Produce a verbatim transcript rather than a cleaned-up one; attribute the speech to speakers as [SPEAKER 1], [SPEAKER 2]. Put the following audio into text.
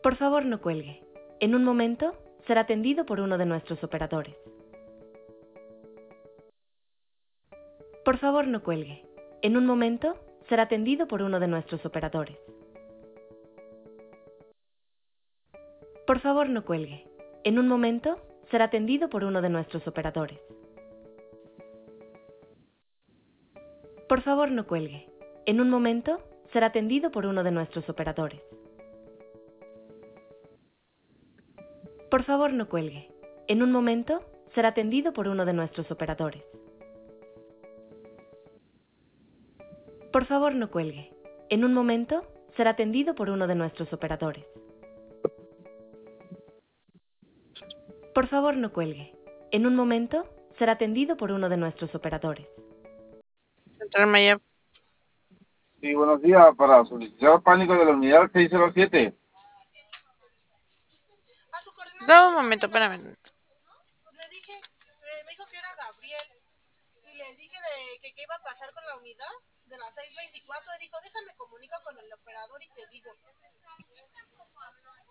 [SPEAKER 1] Por favor, no cuelgue. En un momento, será atendido por uno de nuestros operadores. Por favor, no cuelgue. En un momento, será atendido por uno de nuestros operadores. Por favor, no cuelgue. En un momento, será atendido por uno de nuestros operadores. Por favor, no cuelgue. En un momento, será atendido por uno de nuestros operadores. Por favor, no cuelgue. En un momento, será atendido por uno de nuestros operadores. Por favor, no cuelgue. En un momento, será atendido por uno de nuestros operadores. Por favor, no cuelgue. En un momento, será atendido por uno de nuestros operadores.
[SPEAKER 2] Central Maya.
[SPEAKER 3] Sí, buenos días. Para solicitar pánico de la unidad seis cero siete.
[SPEAKER 2] Dame un momento, espérame.
[SPEAKER 4] Le dije, eh, me dijo que era Gabriel. Y le dije de que qué iba a pasar con la unidad de las seis veinticuatro. Y dijo, déjame comunico con el operador y te digo.